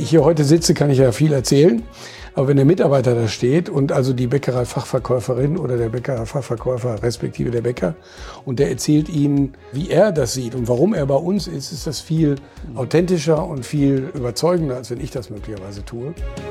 ich hier heute sitze, kann ich ja viel erzählen. Aber wenn der Mitarbeiter da steht und also die Bäckerei-Fachverkäuferin oder der Bäckerei-Fachverkäufer respektive der Bäcker und der erzählt Ihnen, wie er das sieht und warum er bei uns ist das viel authentischer und viel überzeugender, als wenn ich das möglicherweise tue.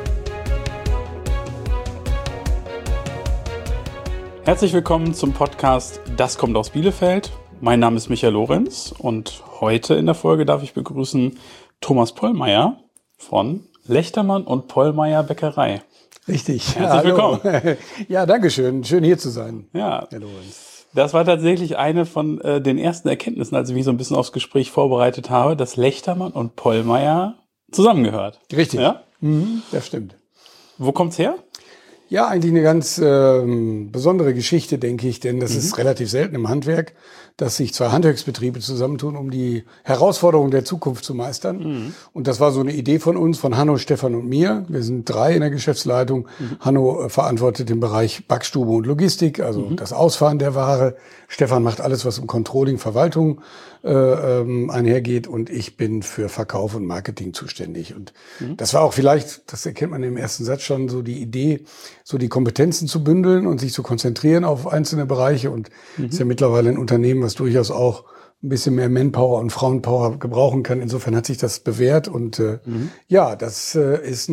Herzlich willkommen zum Podcast Das kommt aus Bielefeld. Mein Name ist Michael Lorenz und heute in der Folge darf ich begrüßen Thomas Pollmeier von Lechtermann und Pollmeier Bäckerei. Richtig. Herzlich willkommen. Ja, danke schön. Schön hier zu sein. Ja, Herr Lorenz. Das war tatsächlich eine von den ersten Erkenntnissen, als ich mich so ein bisschen aufs Gespräch vorbereitet habe, dass Lechtermann und Pollmeier zusammengehört. Richtig. Ja? Das stimmt. Wo kommt's her? Ja, eigentlich eine ganz besondere Geschichte, denke ich, denn das ist relativ selten im Handwerk, dass sich zwei Handwerksbetriebe zusammentun, um die Herausforderungen der Zukunft zu meistern. Und das war so eine Idee von uns, von Hanno, Stefan und mir. Wir sind 3 in der Geschäftsleitung. Hanno verantwortet den Bereich Backstube und Logistik, also das Ausfahren der Ware. Stefan macht alles, was um Controlling, Verwaltung einhergeht. Und ich bin für Verkauf und Marketing zuständig. Und das war auch vielleicht, das erkennt man im ersten Satz schon, so die Idee, so die Kompetenzen zu bündeln und sich zu konzentrieren auf einzelne Bereiche. Und ist ja mittlerweile ein Unternehmen, was durchaus auch ein bisschen mehr Manpower und Frauenpower gebrauchen kann. Insofern hat sich das bewährt. Und ja, das ist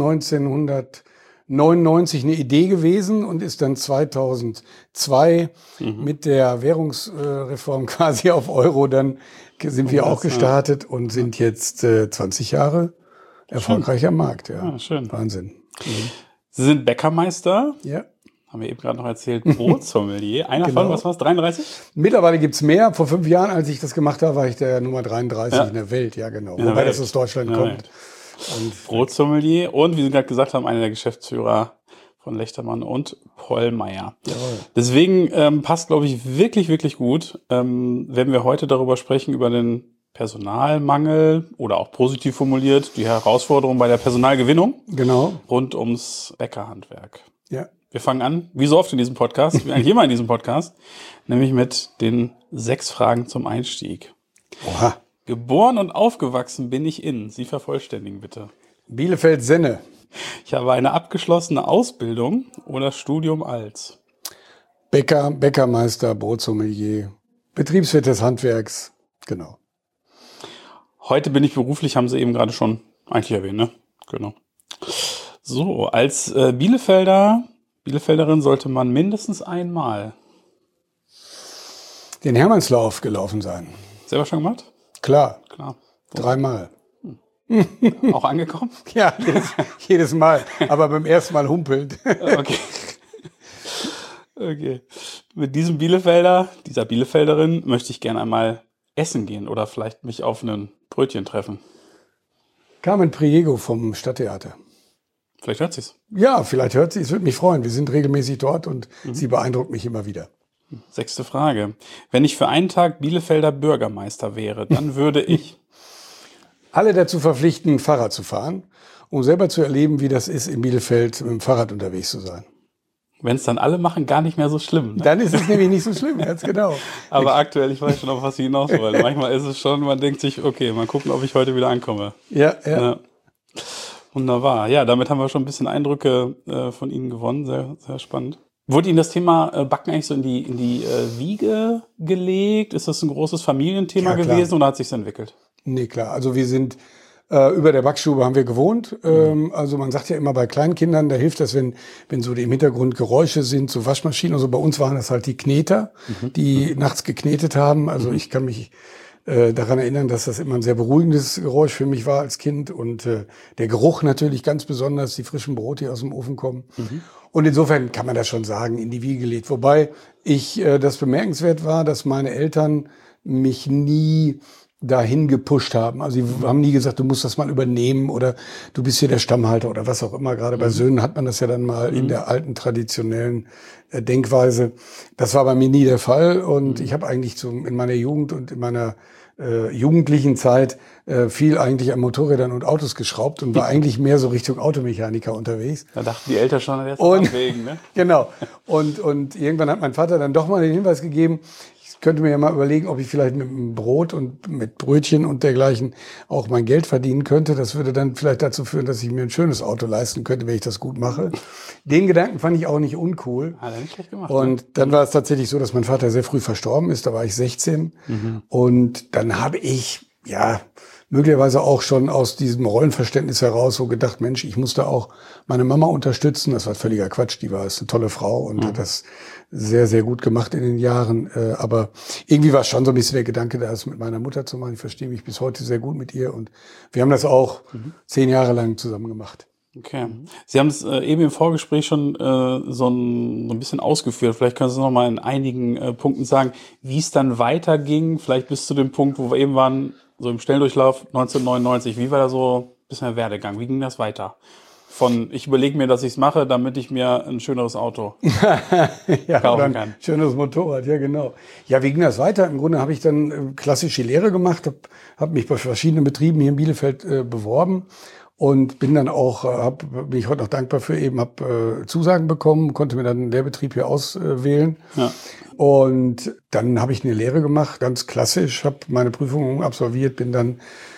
1999 eine Idee gewesen und ist dann 2002 mit der Währungsreform quasi auf Euro dann sind wir auch gestartet und sind jetzt 20 Jahre erfolgreich am Markt. Ja, schön. Wahnsinn. Sie sind Bäckermeister. Ja. Haben wir eben gerade noch erzählt, Brotsommelier. Einer von, was war es, 33? Mittlerweile gibt's mehr. Vor 5 Jahren, als ich das gemacht habe, war ich der Nummer 33 in der Welt. Ja, genau. Wobei das aus Deutschland kommt. Und Brotsommelier und, wie Sie gerade gesagt haben, einer der Geschäftsführer von Lechtermann und Pollmeier. Jawohl. Deswegen passt, glaube ich, wirklich, wirklich gut, wenn wir heute darüber sprechen, über den Personalmangel oder auch positiv formuliert, die Herausforderung bei der Personalgewinnung. Genau. Rund ums Bäckerhandwerk. Ja. Wir fangen an, wie so oft in diesem Podcast, wie eigentlich immer in diesem Podcast, nämlich mit den 6 Fragen zum Einstieg. Oha. Geboren und aufgewachsen bin ich in. Sie vervollständigen bitte. Bielefeld-Senne. Ich habe eine abgeschlossene Ausbildung oder Studium als Bäcker, Bäckermeister, Brotsommelier, Betriebswirt des Handwerks. Genau. Heute bin ich beruflich, haben Sie eben gerade schon eigentlich erwähnt, ne? Genau. So, als Bielefelderin sollte man mindestens einmal Den Hermannslauf gelaufen sein. selber schon gemacht? Klar. 3 Mal. Auch angekommen? Ja, jedes Mal. Aber beim ersten Mal humpelnd. Okay. Okay. Mit diesem Bielefelder, dieser Bielefelderin möchte ich gerne einmal essen gehen oder vielleicht mich auf ein Brötchen treffen. Carmen Priego vom Stadttheater. Vielleicht hört sie's. Ja, vielleicht hört sie. Es würde mich freuen. Wir sind regelmäßig dort und sie beeindruckt mich immer wieder. 6. Frage. Wenn ich für einen Tag Bielefelder Bürgermeister wäre, dann würde ich Alle dazu verpflichten, Fahrrad zu fahren, um selber zu erleben, wie das ist, in Bielefeld mit dem Fahrrad unterwegs zu sein. wenn es dann alle machen, gar nicht mehr so schlimm. Ne? Dann ist es nämlich nicht so schlimm, ganz genau. Aber aktuell, ich weiß schon, auf was ich hinaus wollte. Manchmal ist es schon, man denkt sich, okay, mal gucken, ob ich heute wieder ankomme. Ja. Wunderbar. Ja, damit haben wir schon ein bisschen Eindrücke von Ihnen gewonnen. Sehr, sehr spannend. Wurde Ihnen das Thema Backen eigentlich so in die Wiege gelegt? Ist das ein großes Familienthema gewesen oder hat sich's entwickelt? Nee, klar. Also wir sind über der Backstube haben wir gewohnt. Also man sagt ja immer bei Kleinkindern, da hilft das, wenn so im Hintergrund Geräusche sind, so Waschmaschinen. Also bei uns waren das halt die Kneter, die nachts geknetet haben. Also ich kann mich daran erinnern, dass das immer ein sehr beruhigendes Geräusch für mich war als Kind. Und der Geruch natürlich ganz besonders, die frischen Brote, die aus dem Ofen kommen. Und insofern kann man das schon sagen, in die Wiege gelegt. Wobei das bemerkenswert war, dass meine Eltern mich nie dahin gepusht haben. Also sie haben nie gesagt, du musst das mal übernehmen oder du bist hier der Stammhalter oder was auch immer. Gerade bei Söhnen hat man das ja dann mal in der alten traditionellen Denkweise. Das war bei mir nie der Fall und ich habe eigentlich in meiner Jugend und in meiner jugendlichen Zeit viel eigentlich an Motorrädern und Autos geschraubt und war eigentlich mehr so Richtung Automechaniker unterwegs. Da dachten die Eltern schon, jetzt abwägen, ne? Genau. Und irgendwann hat mein Vater dann doch mal den Hinweis gegeben, könnte mir ja mal überlegen, ob ich vielleicht mit einem Brot und mit Brötchen und dergleichen auch mein Geld verdienen könnte. Das würde dann vielleicht dazu führen, dass ich mir ein schönes Auto leisten könnte, wenn ich das gut mache. Den Gedanken fand ich auch nicht uncool. Hat er nicht schlecht gemacht. Und dann war es tatsächlich so, dass mein Vater sehr früh verstorben ist. Da war ich 16. Und dann habe ich, möglicherweise auch schon aus diesem Rollenverständnis heraus so gedacht, Mensch, ich muss da auch meine Mama unterstützen. Das war völliger Quatsch. Ist eine tolle Frau und hat das sehr, sehr gut gemacht in den Jahren. Aber irgendwie war es schon so ein bisschen der Gedanke, das mit meiner Mutter zu machen. Ich verstehe mich bis heute sehr gut mit ihr und wir haben das auch 10 Jahre lang zusammen gemacht. Okay. Sie haben es eben im Vorgespräch schon so ein bisschen ausgeführt. Vielleicht können Sie noch mal in einigen Punkten sagen, wie es dann weiterging. Vielleicht bis zu dem Punkt, wo wir eben waren, so im Schnelldurchlauf 1999. Wie war da so ein bisschen der Werdegang? Wie ging das weiter? Ich überlege mir, dass ich es mache, damit ich mir ein schöneres Auto kaufen kann. Schönes Motorrad, ja genau. Ja, wie ging das weiter? Im Grunde habe ich dann klassische Lehre gemacht, habe mich bei verschiedenen Betrieben hier in Bielefeld beworben und bin dann auch, bin ich heute noch dankbar für, habe Zusagen bekommen, konnte mir dann einen Lehrbetrieb hier auswählen. Ja. Und dann habe ich eine Lehre gemacht, ganz klassisch, habe meine Prüfungen absolviert, bin dann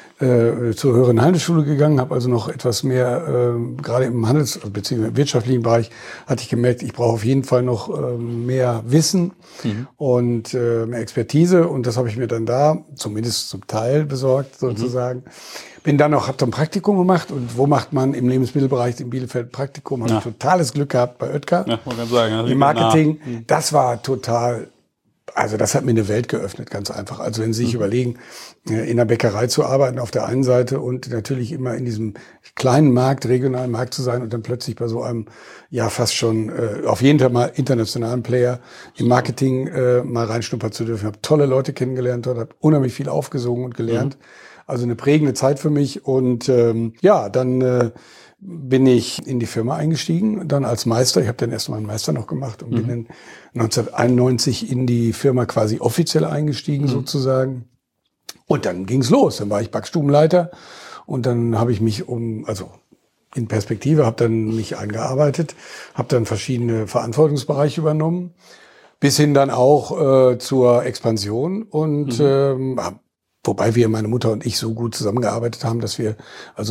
zur höheren Handelsschule gegangen, habe also noch etwas mehr, gerade im bzw. im wirtschaftlichen Bereich, hatte ich gemerkt, ich brauche auf jeden Fall noch mehr Wissen und mehr Expertise. Und das habe ich mir dann da, zumindest zum Teil besorgt sozusagen. Bin dann noch, habe dann ein Praktikum gemacht. Und wo macht man im Lebensmittelbereich in Bielefeld Praktikum? Habe ich totales Glück gehabt bei Oetker. Ja, man kann sagen, im Marketing. Das war total, also das hat mir eine Welt geöffnet, ganz einfach. Also wenn Sie sich überlegen, in der Bäckerei zu arbeiten auf der einen Seite und natürlich immer in diesem kleinen Markt, regionalen Markt zu sein und dann plötzlich bei so einem, fast schon auf jeden Fall mal internationalen Player im Marketing mal reinschnuppern zu dürfen. Ich habe tolle Leute kennengelernt dort, habe unheimlich viel aufgesogen und gelernt. Also eine prägende Zeit für mich und dann bin ich in die Firma eingestiegen, dann als Meister. Ich habe dann erst mal einen Meister noch gemacht und bin dann 1991 in die Firma quasi offiziell eingestiegen sozusagen. Und dann ging's los. Dann war ich Backstubenleiter und dann habe ich mich in Perspektive, habe dann mich eingearbeitet, habe dann verschiedene Verantwortungsbereiche übernommen, bis hin dann auch zur Expansion und wobei wir, meine Mutter und ich, so gut zusammengearbeitet haben, dass wir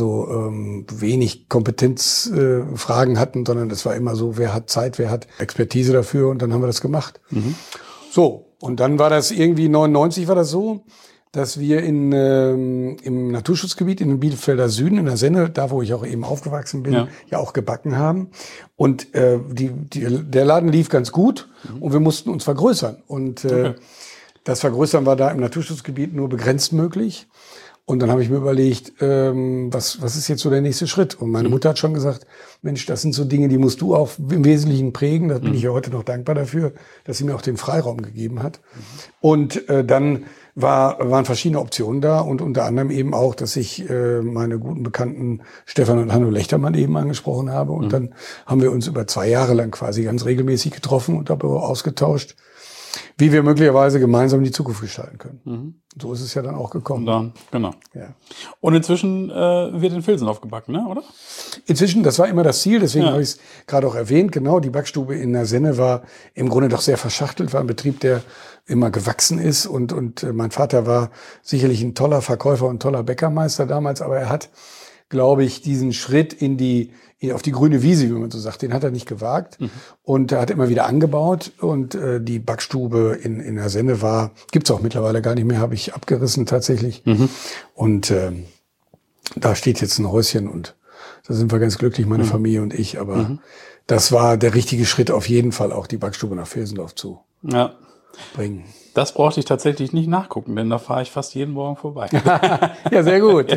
wenig Kompetenzfragen hatten, sondern es war immer so, wer hat Zeit, wer hat Expertise dafür und dann haben wir das gemacht. So, und dann war das irgendwie 99 war das so, dass wir im Naturschutzgebiet in den Bielefelder Süden, in der Senne, da wo ich auch eben aufgewachsen bin, ja auch gebacken haben. Und der Laden lief ganz gut und wir mussten uns vergrößern. Und das Vergrößern war da im Naturschutzgebiet nur begrenzt möglich. Und dann habe ich mir überlegt, was ist jetzt so der nächste Schritt? Und meine Mutter hat schon gesagt, Mensch, das sind so Dinge, die musst du auch im Wesentlichen prägen. Da bin ich ja heute noch dankbar dafür, dass sie mir auch den Freiraum gegeben hat. Und dann waren verschiedene Optionen da und unter anderem eben auch, dass ich meine guten Bekannten Stefan und Hanno Lechtermann eben angesprochen habe. Und dann haben wir uns über 2 Jahre lang quasi ganz regelmäßig getroffen und darüber ausgetauscht, wie wir möglicherweise gemeinsam die Zukunft gestalten können. So ist es ja dann auch gekommen. Dann, genau. Ja. Und inzwischen wird in Vilsen gebacken, ne? Oder? Inzwischen, das war immer das Ziel, deswegen habe ich es gerade auch erwähnt. Genau, die Backstube in der Senne war im Grunde doch sehr verschachtelt, war ein Betrieb, der immer gewachsen ist. Und mein Vater war sicherlich ein toller Verkäufer und toller Bäckermeister damals, aber er hat, glaube ich, diesen Schritt auf die grüne Wiese, wie man so sagt, den hat er nicht gewagt. Und er hat immer wieder angebaut und die Backstube in der Senne gibt's auch mittlerweile gar nicht mehr, habe ich abgerissen tatsächlich. Und da steht jetzt ein Häuschen und da sind wir ganz glücklich, meine Familie und ich. Aber das war der richtige Schritt auf jeden Fall, auch die Backstube nach Vilsendorf zu bringen. Das brauchte ich tatsächlich nicht nachgucken, denn da fahre ich fast jeden Morgen vorbei. Ja, sehr gut.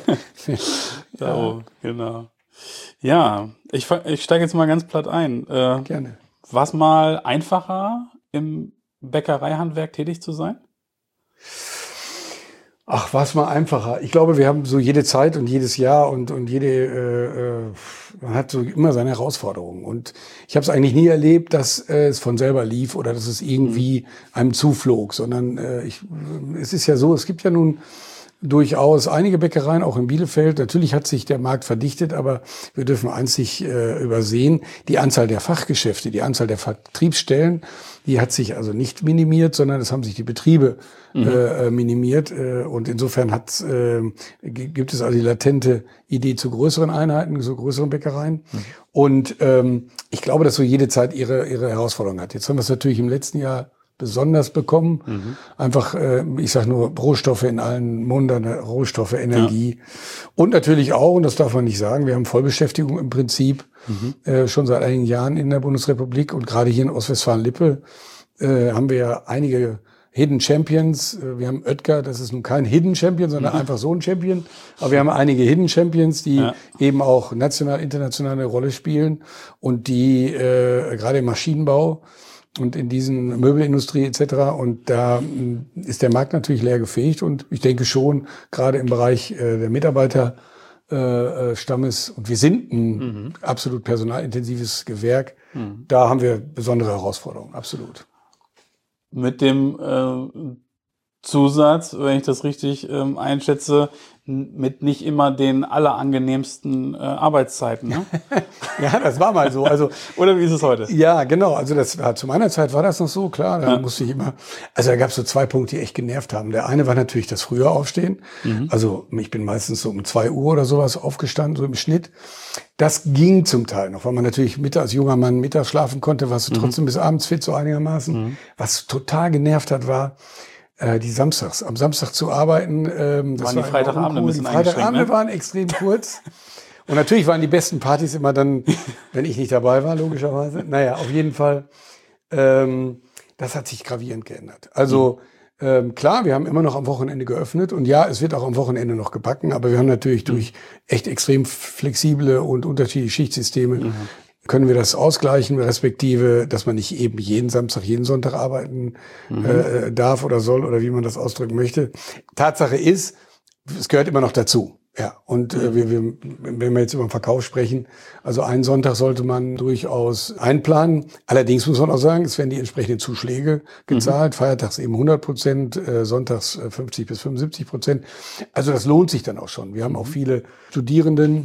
Da oben, genau. Ja, ich steige jetzt mal ganz platt ein. Gerne. War es mal einfacher, im Bäckereihandwerk tätig zu sein? Ach, war es mal einfacher. Ich glaube, wir haben so jede Zeit und jedes Jahr und man hat so immer seine Herausforderungen. Und ich habe es eigentlich nie erlebt, dass es von selber lief oder dass es irgendwie einem zuflog, sondern es ist ja so, es gibt ja nun durchaus einige Bäckereien, auch in Bielefeld. Natürlich hat sich der Markt verdichtet, aber wir dürfen eins nicht übersehen. Die Anzahl der Fachgeschäfte, die Anzahl der Vertriebsstellen, die hat sich also nicht minimiert, sondern es haben sich die Betriebe minimiert. Und insofern gibt es also die latente Idee zu größeren Einheiten, zu größeren Bäckereien. Und ich glaube, dass so jede Zeit ihre Herausforderungen hat. Jetzt haben wir es natürlich im letzten Jahr besonders bekommen. Einfach, ich sage nur, Rohstoffe in allen Mundern, Rohstoffe, Energie. Und natürlich auch, und das darf man nicht sagen, wir haben Vollbeschäftigung im Prinzip schon seit einigen Jahren in der Bundesrepublik. Und gerade hier in Ostwestfalen-Lippe haben wir ja einige Hidden Champions. Wir haben Oetker, das ist nun kein Hidden Champion, sondern einfach so ein Champion. Aber wir haben einige Hidden Champions, die eben auch national, international eine Rolle spielen und die gerade im Maschinenbau und in diesen Möbelindustrie etc. Und da ist der Markt natürlich leer gefegt. Und ich denke schon, gerade im Bereich der Mitarbeiterstammes, und wir sind ein absolut personalintensives Gewerk, da haben wir besondere Herausforderungen, absolut. Mit dem Zusatz, wenn ich das richtig einschätze, mit nicht immer den allerangenehmsten Arbeitszeiten. Ne? Ja, das war mal so. Also, oder wie ist es heute? Ja, genau. Also zu meiner Zeit war das noch so, klar. Da musste ich immer, also da gab es so 2 Punkte, die echt genervt haben. Der eine war natürlich das frühe Aufstehen. Also ich bin meistens so um 2 Uhr oder sowas aufgestanden, so im Schnitt. Das ging zum Teil noch, weil man natürlich als junger Mann mittags schlafen konnte, warst du trotzdem bis abends fit, so einigermaßen. Was total genervt hat, war, die Samstags. Am Samstag zu arbeiten, das waren die Freitagabende ein bisschen eingeschränkt. Die Freitagabende waren extrem kurz. Und natürlich waren die besten Partys immer dann, wenn ich nicht dabei war, logischerweise. Naja, auf jeden Fall, das hat sich gravierend geändert. Also klar, wir haben immer noch am Wochenende geöffnet und ja, es wird auch am Wochenende noch gebacken, aber wir haben natürlich durch echt extrem flexible und unterschiedliche Schichtsysteme können wir das ausgleichen, respektive, dass man nicht eben jeden Samstag, jeden Sonntag arbeiten darf oder soll oder wie man das ausdrücken möchte. Tatsache ist, es gehört immer noch dazu. Ja, und wenn wir jetzt über den Verkauf sprechen, also einen Sonntag sollte man durchaus einplanen. Allerdings muss man auch sagen, es werden die entsprechenden Zuschläge gezahlt. Feiertags eben 100%, sonntags 50-75%. Also das lohnt sich dann auch schon. Wir haben auch viele Studierenden,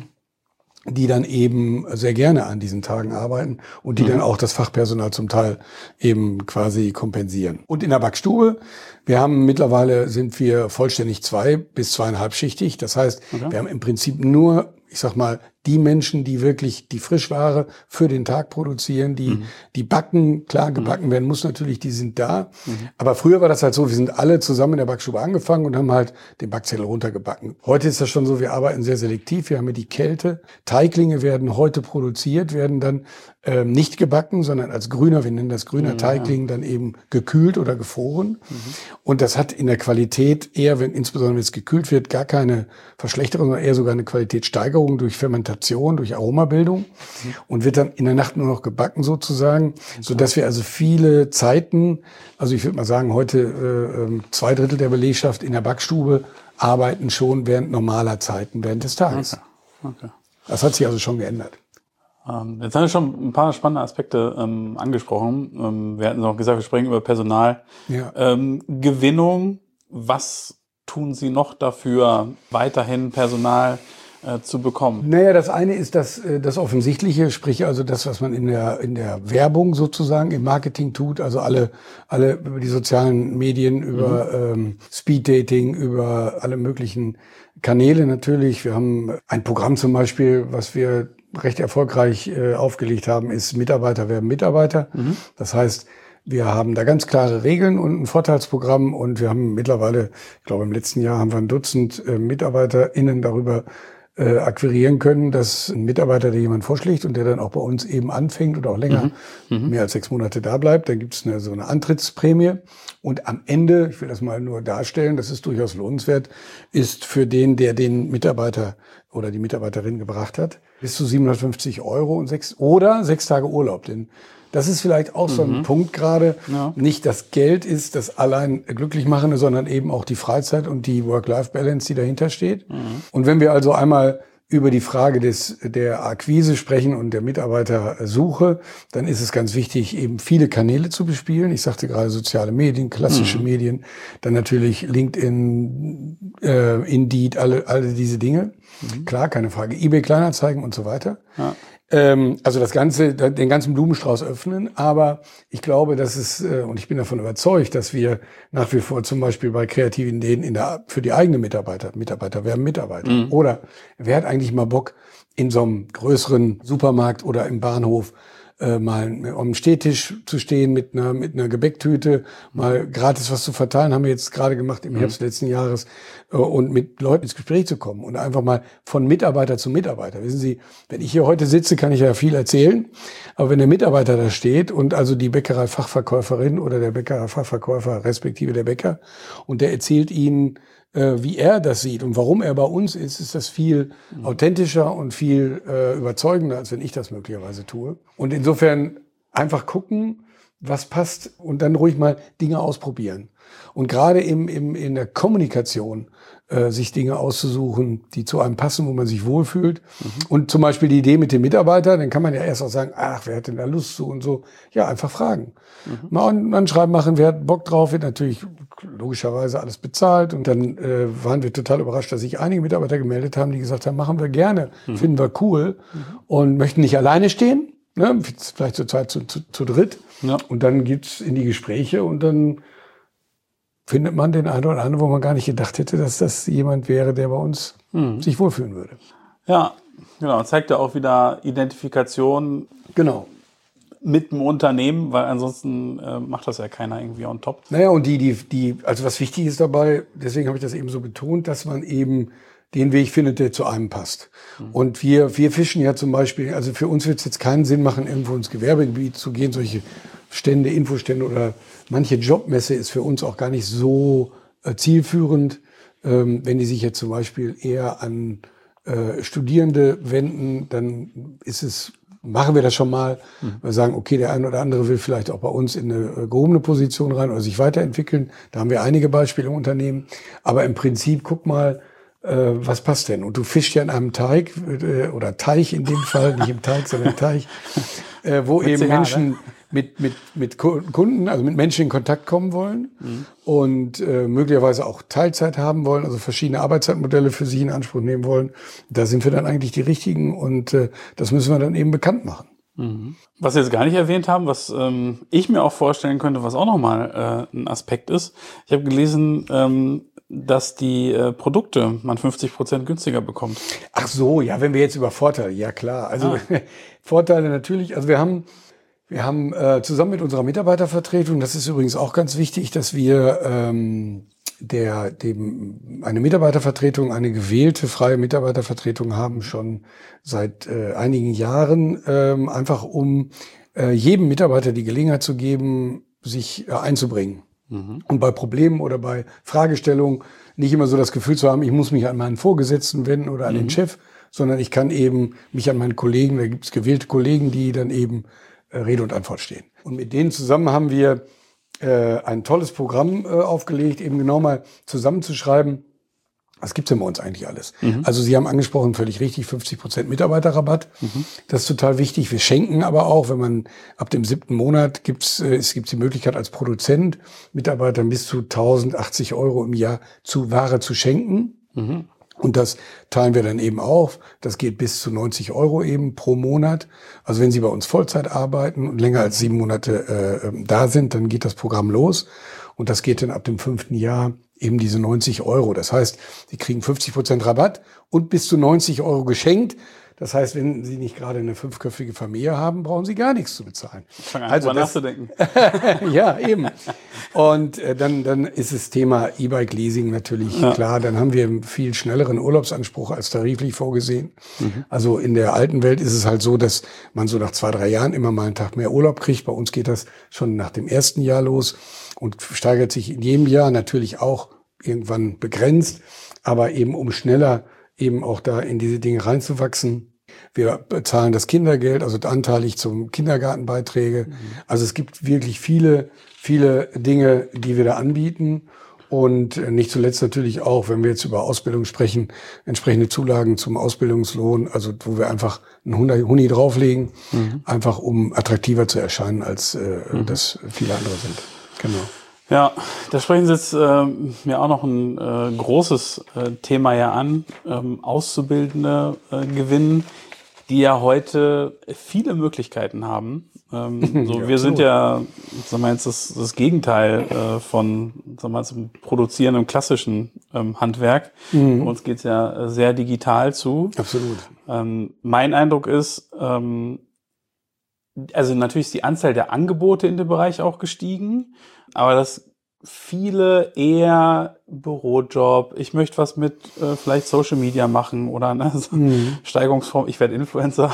die dann eben sehr gerne an diesen Tagen arbeiten und die dann auch das Fachpersonal zum Teil eben quasi kompensieren. Und in der Backstube, mittlerweile sind wir vollständig 2- bis 2,5-schichtig. Das heißt, wir haben im Prinzip nur, ich sag mal, die Menschen, die wirklich die Frischware für den Tag produzieren, die backen, klar, gebacken werden muss natürlich, die sind da. Aber früher war das halt so, wir sind alle zusammen in der Backstube angefangen und haben halt den Backzettel runtergebacken. Heute ist das schon so, wir arbeiten sehr selektiv, wir haben hier die Kälte. Teiglinge werden heute produziert, werden dann nicht gebacken, sondern als grüner, wir nennen das grüner Teigling, dann eben gekühlt oder gefroren. Und das hat in der Qualität eher, insbesondere wenn es gekühlt wird, gar keine Verschlechterung, sondern eher sogar eine Qualitätssteigerung durch Fermentation, durch Aromabildung und wird dann in der Nacht nur noch gebacken sozusagen, so dass wir also viele Zeiten, also ich würde mal sagen, heute 2/3 der Belegschaft in der Backstube arbeiten schon während normaler Zeiten, während des Tages. Okay. Das hat sich also schon geändert. Jetzt haben wir schon ein paar spannende Aspekte angesprochen. Wir hatten auch gesagt, wir sprechen über Personal. Ja. Gewinnung, was tun Sie noch dafür, weiterhin Personal zu bekommen? Naja, das eine ist das Offensichtliche, sprich also das, was man in der Werbung sozusagen, im Marketing tut, also alle über die sozialen Medien, über Speeddating, über alle möglichen Kanäle natürlich. Wir haben ein Programm zum Beispiel, was wir recht erfolgreich aufgelegt haben, ist Mitarbeiter werben Mitarbeiter. Das heißt, wir haben da ganz klare Regeln und ein Vorteilsprogramm und wir haben mittlerweile, ich glaube im letzten Jahr haben wir ein Dutzend MitarbeiterInnen darüber akquirieren können, dass ein Mitarbeiter, der jemand vorschlägt und der dann auch bei uns eben anfängt und auch länger, mehr als 6 Monate da bleibt, dann gibt es so eine Antrittsprämie. Und am Ende, ich will das mal nur darstellen, das ist durchaus lohnenswert, ist für den, der den Mitarbeiter oder die Mitarbeiterin gebracht hat, bis zu 750 € und 6 Tage Urlaub. Denn das ist vielleicht auch so ein Punkt gerade. Ja. Nicht das Geld ist das allein Glücklichmachende, sondern eben auch die Freizeit und die Work-Life-Balance, die dahinter steht. Und wenn wir also einmal über die Frage der Akquise sprechen und der Mitarbeitersuche, dann ist es ganz wichtig, eben viele Kanäle zu bespielen. Ich sagte gerade soziale Medien, klassische Medien, dann natürlich LinkedIn, Indeed, alle diese Dinge. Klar, keine Frage. eBay Kleinanzeigen und so weiter. Ja. Also den ganzen Blumenstrauß öffnen. Aber ich glaube, dass es, und ich bin davon überzeugt, dass wir nach wie vor zum Beispiel bei kreativen Ideen für die eigenen Mitarbeiter werben Mitarbeiter. Oder wer hat eigentlich mal Bock, in so einem größeren Supermarkt oder im Bahnhof mal am Stehtisch zu stehen mit einer Gebäcktüte, mal gratis was zu verteilen, haben wir jetzt gerade gemacht im Herbst letzten Jahres, und mit Leuten ins Gespräch zu kommen und einfach mal von Mitarbeiter zu Mitarbeiter. Wissen Sie, wenn ich hier heute sitze, kann ich ja viel erzählen, aber wenn der Mitarbeiter da steht und also die Bäckerei-Fachverkäuferin oder der Bäckerei-Fachverkäufer respektive der Bäcker und der erzählt Ihnen, wie er das sieht und warum er bei uns ist das viel authentischer und viel überzeugender, als wenn ich das möglicherweise tue. Und insofern einfach gucken, was passt und dann ruhig mal Dinge ausprobieren. Und gerade in der Kommunikation sich Dinge auszusuchen, die zu einem passen, wo man sich wohlfühlt. Und zum Beispiel die Idee mit dem Mitarbeiter, dann kann man ja erst auch sagen, ach, wer hat denn da Lust zu und so. Ja, einfach fragen. Mal ein Anschreiben machen, wer hat Bock drauf, wird natürlich logischerweise alles bezahlt. Und dann waren wir total überrascht, dass sich einige Mitarbeiter gemeldet haben, die gesagt haben, machen wir gerne, finden wir cool und möchten nicht alleine stehen, ne? Vielleicht zur Zeit zu dritt. Ja. Und dann geht's in die Gespräche und dann findet man den einen oder anderen, wo man gar nicht gedacht hätte, dass das jemand wäre, der bei uns sich wohlfühlen würde. Ja, genau. Zeigt ja auch wieder Identifikation. Genau. Mit dem Unternehmen, weil ansonsten macht das ja keiner irgendwie on top. Naja, und also was wichtig ist dabei, deswegen habe ich das eben so betont, dass man eben den Weg findet, der zu einem passt. Und wir fischen ja zum Beispiel, also für uns wird es jetzt keinen Sinn machen, irgendwo ins Gewerbegebiet zu gehen, solche Stände, Infostände oder manche Jobmesse ist für uns auch gar nicht so zielführend, wenn die sich jetzt zum Beispiel eher an Studierende wenden, dann machen wir das schon mal. Wir sagen, okay, der eine oder andere will vielleicht auch bei uns in eine gehobene Position rein oder sich weiterentwickeln. Da haben wir einige Beispiele im Unternehmen. Aber im Prinzip, guck mal, was passt denn? Und du fischst ja in einem Teig oder Teich in dem Fall, nicht im Teig, sondern im Teich, wo eben Menschen mit Kunden, also mit Menschen in Kontakt kommen wollen und möglicherweise auch Teilzeit haben wollen, also verschiedene Arbeitszeitmodelle für sich in Anspruch nehmen wollen. Da sind wir dann eigentlich die Richtigen und das müssen wir dann eben bekannt machen. Was wir jetzt gar nicht erwähnt haben, was ich mir auch vorstellen könnte, was auch nochmal ein Aspekt ist. Ich habe gelesen, dass die Produkte man 50% günstiger bekommt. Ach so, ja, wenn wir jetzt über Vorteile, ja klar. Also Vorteile natürlich, also wir haben zusammen mit unserer Mitarbeitervertretung, das ist übrigens auch ganz wichtig, dass wir eine Mitarbeitervertretung, eine gewählte freie Mitarbeitervertretung haben, schon seit einigen Jahren, einfach um jedem Mitarbeiter die Gelegenheit zu geben, sich einzubringen. Und bei Problemen oder bei Fragestellungen nicht immer so das Gefühl zu haben, ich muss mich an meinen Vorgesetzten wenden oder an den Chef, sondern ich kann eben mich an meinen Kollegen, da gibt es gewählte Kollegen, die dann eben Rede und Antwort stehen. Und mit denen zusammen haben wir ein tolles Programm aufgelegt, eben genau mal zusammenzuschreiben, was gibt's denn bei uns eigentlich alles? Also Sie haben angesprochen, völlig richtig, 50% Mitarbeiterrabatt. Das ist total wichtig. Wir schenken aber auch, wenn man ab dem 7. Monat gibt's die Möglichkeit als Produzent Mitarbeitern bis zu 1.080 € im Jahr zu Ware zu schenken. Und das teilen wir dann eben auf. Das geht bis zu 90 € eben pro Monat. Also wenn Sie bei uns Vollzeit arbeiten und länger als 7 Monate da sind, dann geht das Programm los. Und das geht dann ab dem 5. Jahr eben diese 90 €. Das heißt, Sie kriegen 50% Rabatt und bis zu 90 € geschenkt. Das heißt, wenn Sie nicht gerade eine 5-köpfige Familie haben, brauchen Sie gar nichts zu bezahlen. Ich fange an, drüber nachzudenken. Ja, eben. Und dann ist das Thema E-Bike-Leasing natürlich klar. Dann haben wir einen viel schnelleren Urlaubsanspruch als tariflich vorgesehen. Also in der alten Welt ist es halt so, dass man so nach 2-3 Jahren immer mal einen Tag mehr Urlaub kriegt. Bei uns geht das schon nach dem 1. Jahr los und steigert sich in jedem Jahr natürlich auch irgendwann begrenzt, aber eben um schneller eben auch da in diese Dinge reinzuwachsen. Wir bezahlen das Kindergeld, also anteilig zum Kindergartenbeiträge. Also es gibt wirklich viele, viele Dinge, die wir da anbieten. Und nicht zuletzt natürlich auch, wenn wir jetzt über Ausbildung sprechen, entsprechende Zulagen zum Ausbildungslohn, also wo wir einfach einen Huni drauflegen, einfach um attraktiver zu erscheinen, als das viele andere sind. Genau. Ja, da sprechen Sie jetzt mir auch noch ein großes Thema ja an, Auszubildende gewinnen, die ja heute viele Möglichkeiten haben. Wir sind ja, sagen wir jetzt das Gegenteil von, sagen wir zum Produzieren im klassischen Handwerk. Bei uns geht's ja sehr digital zu. Absolut. Mein Eindruck ist, also natürlich ist die Anzahl der Angebote in dem Bereich auch gestiegen, aber dass viele eher Bürojob, ich möchte was mit vielleicht Social Media machen oder Steigerungsform, ich werde Influencer.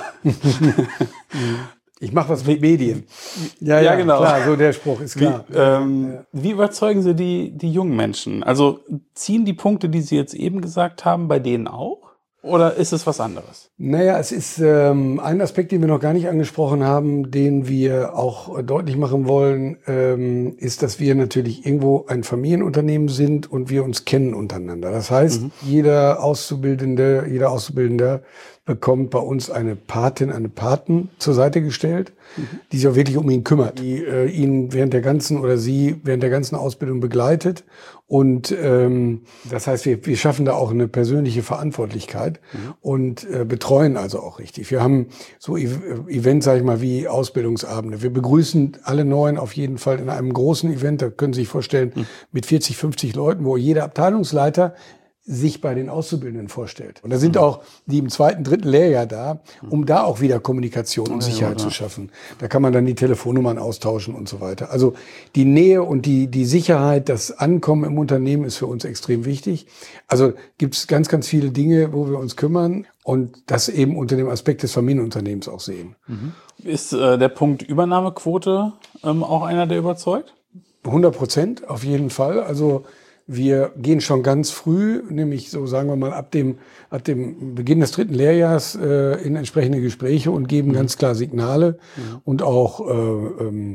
Ich mache was mit Medien. Ja, genau. Klar, so der Spruch ist klar. Wie überzeugen Sie die jungen Menschen? Also ziehen die Punkte, die Sie jetzt eben gesagt haben, bei denen auch? Oder ist es was anderes? Naja, es ist ein Aspekt, den wir noch gar nicht angesprochen haben, den wir auch deutlich machen wollen, ist, dass wir natürlich irgendwo ein Familienunternehmen sind und wir uns kennen untereinander. Das heißt, jeder Auszubildender bekommt bei uns eine Patin, eine Paten zur Seite gestellt, die sich auch wirklich um ihn kümmert, die ihn während der ganzen oder sie während der ganzen Ausbildung begleitet. Und das heißt, wir schaffen da auch eine persönliche Verantwortlichkeit und betreuen also auch richtig. Wir haben so Events, sage ich mal, wie Ausbildungsabende. Wir begrüßen alle Neuen auf jeden Fall in einem großen Event, da können Sie sich vorstellen, mit 40, 50 Leuten, wo jeder Abteilungsleiter sich bei den Auszubildenden vorstellt. Und da sind auch die im 2., 3. Lehrjahr da, um da auch wieder Kommunikation und Sicherheit zu schaffen. Da kann man dann die Telefonnummern austauschen und so weiter. Also die Nähe und die Sicherheit, das Ankommen im Unternehmen ist für uns extrem wichtig. Also gibt es ganz, ganz viele Dinge, wo wir uns kümmern und das eben unter dem Aspekt des Familienunternehmens auch sehen. Ist der Punkt Übernahmequote auch einer, der überzeugt? 100% auf jeden Fall. Also wir gehen schon ganz früh, nämlich so sagen wir mal ab dem Beginn des 3. Lehrjahrs in entsprechende Gespräche und geben ganz klar Signale. Und auch im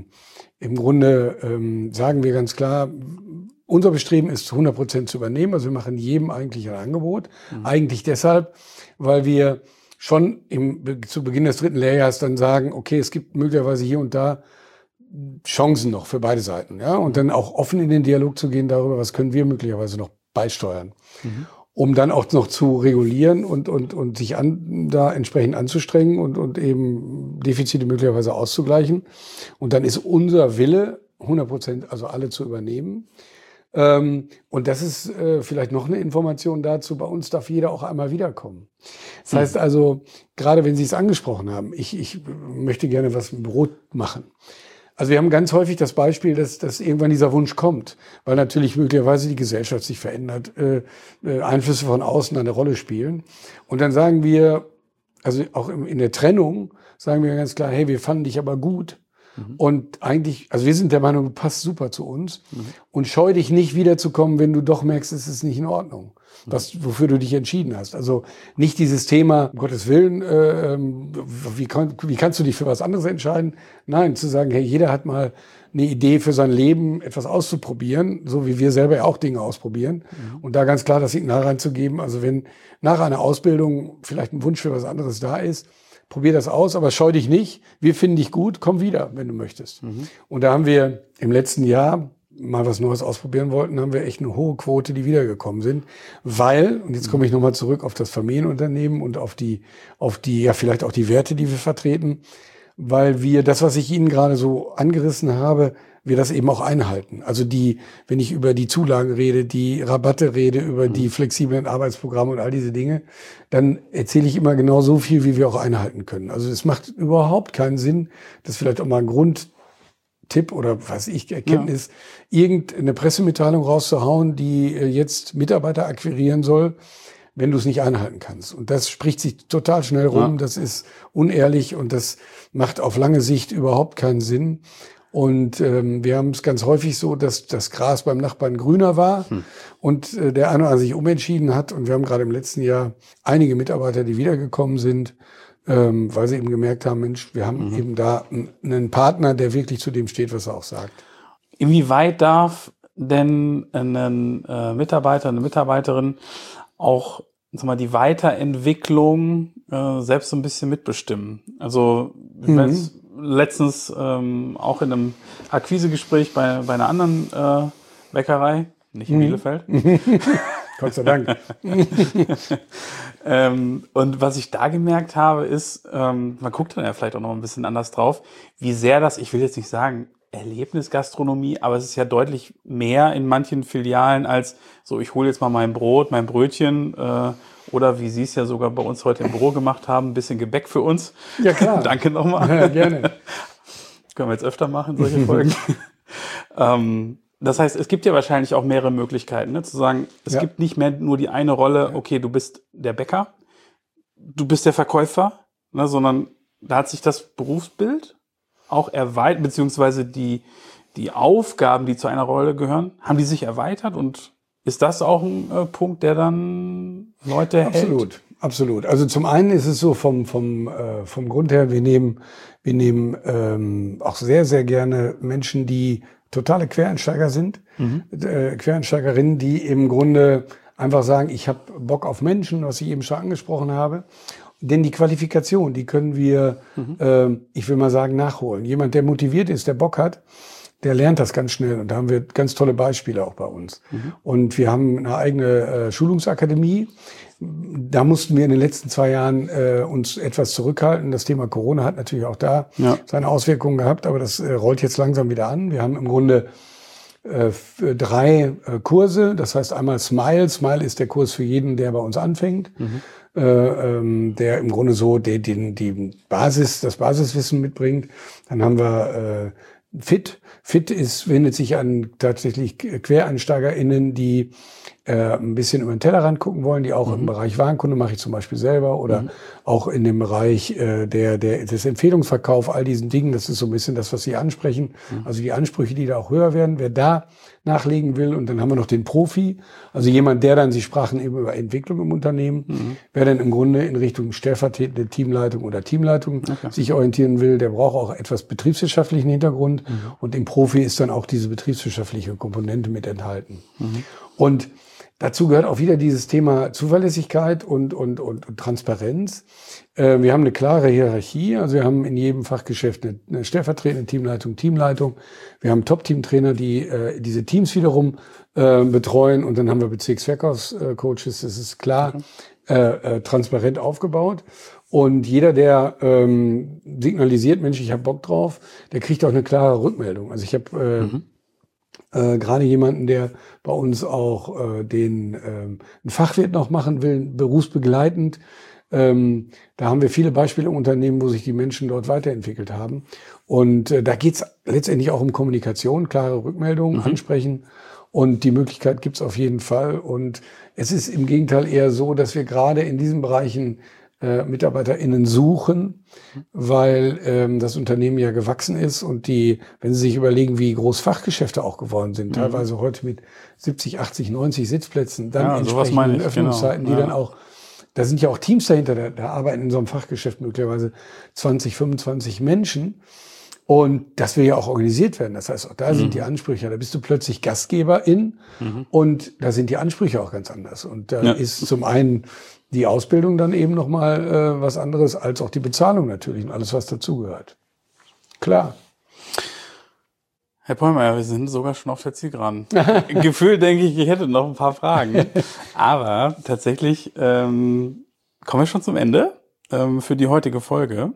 Grunde sagen wir ganz klar, unser Bestreben ist 100% zu übernehmen. Also wir machen jedem eigentlich ein Angebot. Eigentlich deshalb, weil wir schon zu Beginn des 3. Lehrjahrs dann sagen, okay, es gibt möglicherweise hier und da Chancen noch für beide Seiten, ja, und dann auch offen in den Dialog zu gehen darüber, was können wir möglicherweise noch beisteuern, um dann auch noch zu regulieren und sich da entsprechend anzustrengen und eben Defizite möglicherweise auszugleichen. Und dann ist unser Wille 100%, also alle zu übernehmen. Und das ist vielleicht noch eine Information dazu, bei uns darf jeder auch einmal wiederkommen. Das heißt also, gerade wenn Sie es angesprochen haben, ich möchte gerne was mit Brot machen. Also wir haben ganz häufig das Beispiel, dass irgendwann dieser Wunsch kommt, weil natürlich möglicherweise die Gesellschaft sich verändert, Einflüsse von außen eine Rolle spielen. Und dann sagen wir, also auch in der Trennung, sagen wir ganz klar, hey, wir fanden dich aber gut. Und eigentlich, also wir sind der Meinung, du passt super zu uns und scheu dich nicht wiederzukommen, wenn du doch merkst, es ist nicht in Ordnung, wofür du dich entschieden hast. Also nicht dieses Thema, um Gottes Willen, wie kannst du dich für was anderes entscheiden? Nein, zu sagen, hey, jeder hat mal eine Idee für sein Leben, etwas auszuprobieren, so wie wir selber ja auch Dinge ausprobieren. Und da ganz klar das Signal reinzugeben, also wenn nach einer Ausbildung vielleicht ein Wunsch für was anderes da ist, probier das aus, aber scheu dich nicht. Wir finden dich gut, komm wieder, wenn du möchtest. Und da haben wir im letzten Jahr mal was Neues ausprobieren wollten, haben wir echt eine hohe Quote, die wiedergekommen sind. Weil, und jetzt komme ich nochmal zurück auf das Familienunternehmen und auf die, ja, vielleicht auch die Werte, die wir vertreten, weil wir das, was ich Ihnen gerade so angerissen habe, wir das eben auch einhalten. Also wenn ich über die Zulagen rede, die Rabatte rede, über die flexiblen Arbeitsprogramme und all diese Dinge, dann erzähle ich immer genau so viel, wie wir auch einhalten können. Also es macht überhaupt keinen Sinn, dass vielleicht auch mal ein Grundtipp oder Erkenntnis, irgendeine Pressemitteilung rauszuhauen, die jetzt Mitarbeiter akquirieren soll, wenn du es nicht einhalten kannst. Und das spricht sich total schnell rum, das ist unehrlich und das macht auf lange Sicht überhaupt keinen Sinn. Und wir haben es ganz häufig so, dass das Gras beim Nachbarn grüner war und der eine oder andere sich umentschieden hat. Und wir haben gerade im letzten Jahr einige Mitarbeiter, die wiedergekommen sind, weil sie eben gemerkt haben, Mensch, wir haben eben da einen Partner, der wirklich zu dem steht, was er auch sagt. Inwieweit darf denn ein Mitarbeiter, eine Mitarbeiterin auch, sag mal, die Weiterentwicklung selbst so ein bisschen mitbestimmen? Also letztens auch in einem Akquisegespräch bei einer anderen Bäckerei, nicht in Bielefeld. Gott sei Dank. Und was ich da gemerkt habe, ist, man guckt dann ja vielleicht auch noch ein bisschen anders drauf, wie sehr das, ich will jetzt nicht sagen, Erlebnisgastronomie, aber es ist ja deutlich mehr in manchen Filialen als so, ich hole jetzt mal mein Brot, mein Brötchen oder wie Sie es ja sogar bei uns heute im Büro gemacht haben, ein bisschen Gebäck für uns. Ja, klar. Danke nochmal. Ja, gerne. Können wir jetzt öfter machen, solche Folgen. Das heißt, es gibt ja wahrscheinlich auch mehrere Möglichkeiten, ne? Zu sagen, es gibt nicht mehr nur die eine Rolle, okay, du bist der Bäcker, du bist der Verkäufer, ne, sondern da hat sich das Berufsbild auch erweitert, beziehungsweise die Aufgaben, die zu einer Rolle gehören, haben die sich erweitert und ist das auch ein Punkt, der dann Leute hält? Absolut, absolut. Also zum einen ist es so vom Grund her, wir nehmen auch sehr, sehr gerne Menschen, die totale Quereinsteiger sind, Quereinsteigerinnen, die im Grunde einfach sagen, ich habe Bock auf Menschen, was ich eben schon angesprochen habe. Denn die Qualifikation, die können wir, ich will mal sagen, nachholen. Jemand, der motiviert ist, der Bock hat, der lernt das ganz schnell. Und da haben wir ganz tolle Beispiele auch bei uns. Und wir haben eine eigene Schulungsakademie. Da mussten wir in den letzten 2 Jahren uns etwas zurückhalten. Das Thema Corona hat natürlich auch da seine Auswirkungen gehabt, aber das rollt jetzt langsam wieder an. Wir haben im Grunde 3 Kurse. Das heißt einmal Smile. Smile ist der Kurs für jeden, der bei uns anfängt. Der im Grunde so die Basis, das Basiswissen mitbringt. Dann haben wir Fit. Fit wendet sich an tatsächlich QuereinsteigerInnen, die ein bisschen über den Tellerrand gucken wollen, die auch im Bereich Warenkunde, mache ich zum Beispiel selber, oder auch in dem Bereich des Empfehlungsverkaufs, all diesen Dingen. Das ist so ein bisschen das, was Sie ansprechen. Also die Ansprüche, die da auch höher werden. Wer da nachlegen will, und dann haben wir noch den Profi, also jemand, der dann, Sie sprachen eben über Entwicklung im Unternehmen, wer dann im Grunde in Richtung stellvertretende Teamleitung oder Teamleitung sich orientieren will, der braucht auch etwas betriebswirtschaftlichen Hintergrund, und im Profi ist dann auch diese betriebswirtschaftliche Komponente mit enthalten. Und dazu gehört auch wieder dieses Thema Zuverlässigkeit und Transparenz. Wir haben eine klare Hierarchie, also wir haben in jedem Fachgeschäft eine stellvertretende Teamleitung. Wir haben Top-Team-Trainer, die diese Teams wiederum betreuen, und dann haben wir Bezirksverkaufscoaches. Das ist klar transparent aufgebaut. Und jeder, der signalisiert, Mensch, ich habe Bock drauf, der kriegt auch eine klare Rückmeldung. Also ich habe gerade jemanden, der bei uns auch einen Fachwirt noch machen will, berufsbegleitend. Da haben wir viele Beispiele im Unternehmen, wo sich die Menschen dort weiterentwickelt haben. Und da geht's letztendlich auch um Kommunikation, klare Rückmeldungen, ansprechen. Und die Möglichkeit gibt's auf jeden Fall. Und es ist im Gegenteil eher so, dass wir gerade in diesen Bereichen MitarbeiterInnen suchen, weil das Unternehmen ja gewachsen ist, und wenn Sie sich überlegen, wie groß Fachgeschäfte auch geworden sind, teilweise heute mit 70, 80, 90 Sitzplätzen, dann entsprechenden Öffnungszeiten, die dann auch, da sind ja auch Teams dahinter, da arbeiten in so einem Fachgeschäft möglicherweise 20, 25 Menschen. Und das will ja auch organisiert werden. Das heißt, auch da sind die Ansprüche, da bist du plötzlich Gastgeberin, und da sind die Ansprüche auch ganz anders. Und da ist zum einen die Ausbildung dann eben nochmal was anderes, als auch die Bezahlung natürlich und alles, was dazugehört. Klar. Herr Pollmeier, wir sind sogar schon auf der Zielgeraden. Gefühl denke ich hätte noch ein paar Fragen. Aber tatsächlich kommen wir schon zum Ende für die heutige Folge.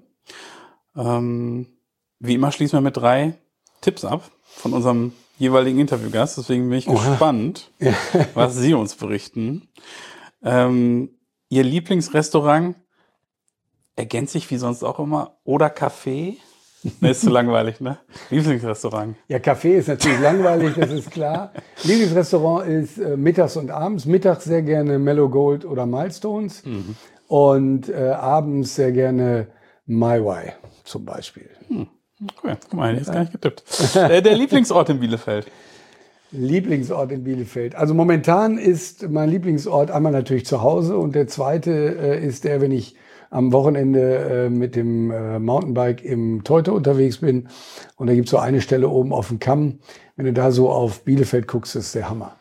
Wie immer schließen wir mit 3 Tipps ab von unserem jeweiligen Interviewgast. Deswegen bin ich gespannt, was Sie uns berichten. Ihr Lieblingsrestaurant ergänzt sich wie sonst auch immer, oder Café? Ne, ist zu langweilig, ne? Lieblingsrestaurant. Ja, Café ist natürlich langweilig, das ist klar. Lieblingsrestaurant ist mittags und abends. Mittags sehr gerne Mellow Gold oder Milestones. Und abends sehr gerne My Way zum Beispiel. Okay, guck mal, jetzt gar nicht getippt. Der Lieblingsort in Bielefeld. Lieblingsort in Bielefeld. Also momentan ist mein Lieblingsort einmal natürlich zu Hause, und der zweite ist der, wenn ich am Wochenende mit dem Mountainbike im Teute unterwegs bin, und da gibt's so eine Stelle oben auf dem Kamm. Wenn du da so auf Bielefeld guckst, ist der Hammer.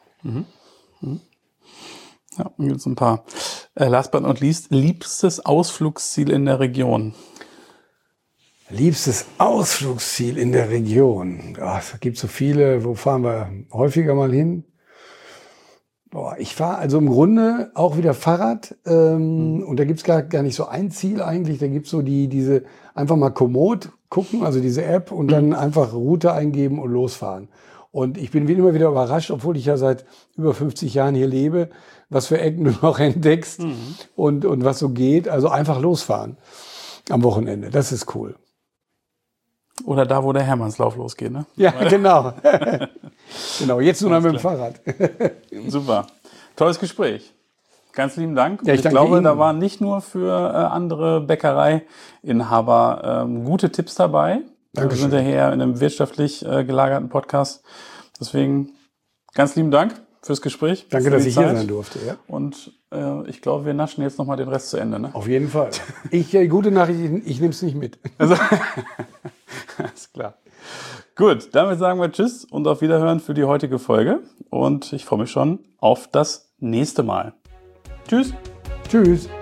Ja, dann gibt's ein paar. Last but not least, liebstes Ausflugsziel in der Region. Liebstes Ausflugsziel in der Region. Es gibt so viele. Wo fahren wir häufiger mal hin? Ich fahre also im Grunde auch wieder Fahrrad. Und da gibt's gar nicht so ein Ziel eigentlich. Da gibt's so diese einfach mal Komoot gucken, also diese App, und dann einfach Route eingeben und losfahren. Und ich bin immer wieder überrascht, obwohl ich ja seit über 50 Jahren hier lebe, was für Ecken du noch entdeckst und was so geht. Also einfach losfahren am Wochenende. Das ist cool. Oder da, wo der Hermannslauf losgeht, ne? Ja, genau. Genau, jetzt nur noch mit dem Fahrrad. Super. Tolles Gespräch. Ganz lieben Dank. Ja, ich glaube, Ihnen. Da waren nicht nur für andere Bäckereiinhaber gute Tipps dabei. Wir sind ja hier in einem wirtschaftlich gelagerten Podcast. Deswegen ganz lieben Dank fürs Gespräch. Danke, dass ich hier sein durfte. Ja. Und ich glaube, wir naschen jetzt nochmal den Rest zu Ende. Ne? Auf jeden Fall. Gute Nachricht, ich nehme es nicht mit. Also, alles klar. Gut, damit sagen wir Tschüss und auf Wiederhören für die heutige Folge. Und ich freue mich schon auf das nächste Mal. Tschüss. Tschüss.